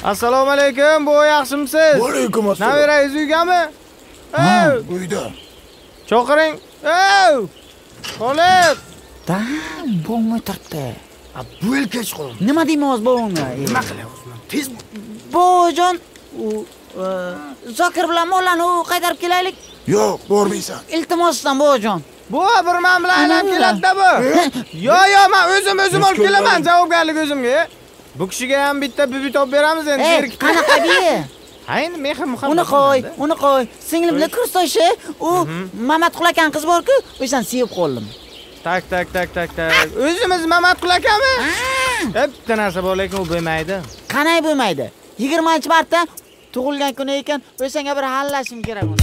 Assalomu alaykum, bu yaxshimisiz? Va alaykum assalom. Nabirayingiz uygami? Uyda. Chaqiring. Xolib. Bo'g'may turibdi. Bu yil kech qoldi. Nima deymiz bo'g'ni? Nima qilyapsiz? Tez Bo'jon, Zokir bilan Mollani qaytarib kelaylik. Yo'q, bormaysan. Iltimosdan Bo'jon. Bu bir men bilan aylanib keladi-da bu. Yo'q, men o'zim olib kelaman, javobgarlik o'zimga. Bu kishiga ham bitta bibi topib beramiz endi. Qanaqa bibi? Hayır, mehr muhabbat. Uni qo'y. Singlim bilan kurstoshi, u Mamatqul akaning qizi bor-ku, o'shan sevib qoldim. Tak. O'zimiz Mamatqul akami? Bitta narsa bor, lekin u bo'lmaydi. Qanday bo'lmaydi? 20-martda tug'ilgan kuni ekan, o'shanga bir hallashim kerak uni.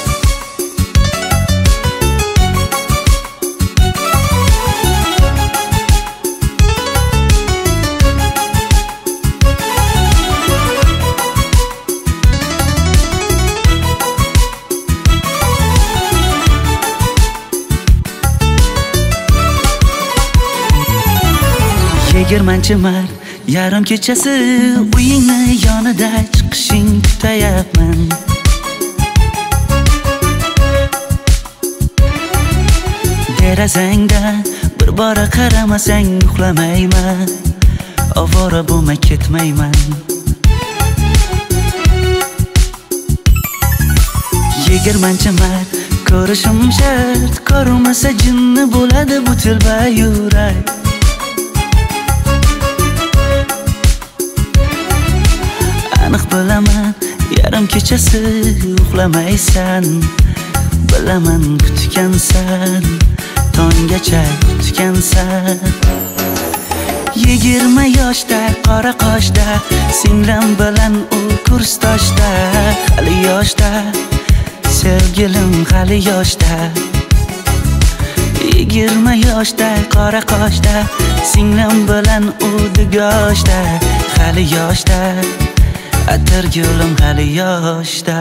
Yigirmanchi mart yarim kechasi uyingni yonida chiqishing kutayapman. Derazangda bir bora qaramasang uxlamayman. Ovora bo'lmay ketmayman. Yigirmanchi mart ko'rishim shart, ko'rmasa jinni bo'ladi bu tilba yurak. Aniq bilaman, yarim kechasi uxlamaysan. Bilaman kutgansan, tonggacha kutgansan. 20 yoshda, qora qoshda, singlim bilan u kursdoshda. Hali yoshda, sevgilim hali yoshda. 20 yoshda, qora qoshda, singlim bilan u dugoshda. Hali yoshda, atir gulim hali yoshda.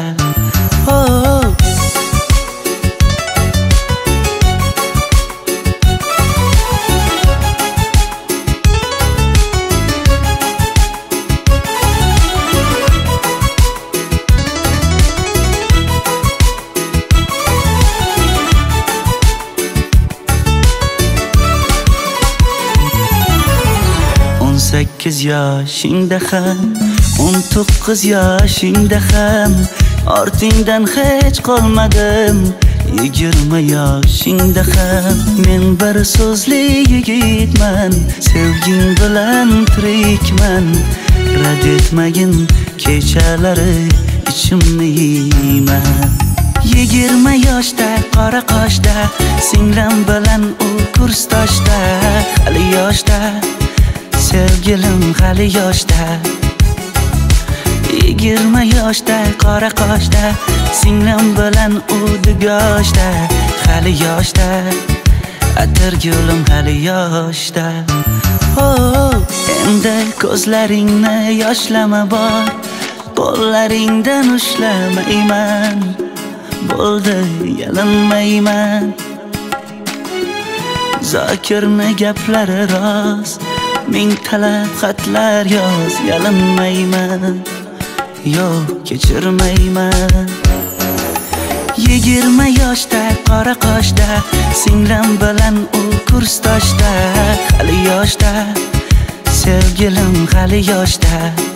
Sekiz yoshingda ham, 19 yoshingda ham ortingdan hech qolmadim. 20 yoshingda ham men bir so'zli yigitman, sevging bilan tirikman. Rad etmagin kechalari ichimni yeyman. 20 yoshda, qora qoshda, singlim bilan u kursdoshda. Hali yoshda, sevgilim hali yoshda. 20 yoshda, qora qoshda, singlim bilan u dugoshda. Hali yoshda, atir gulim hali yoshda. Endi ko'zlaringni yoshlama bor, qo'llaringdan ushlamayman. Bo'ldi, yalinmayman. Zokirni gaplari rost, ming talab xatlar yoz, yalinmayman. Yo'q, kechirmayman. 20 yoshda, qora qoshda, singlim bilan u kursdoshda. Hali yoshda, sevgilim hali yoshda.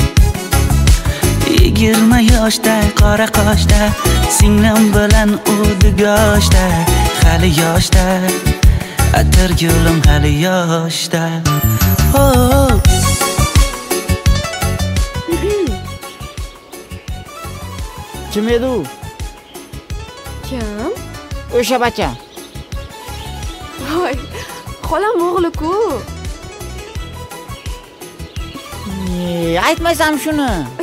20 yoshda, qora qoshda, singlim bilan u dugoshda. Hali yoshda, atir gulim hali yoshda. Kim edi u? Kim? O'sha bacha. Voy, xolam o'g'li-ku. Aytmasam shuni.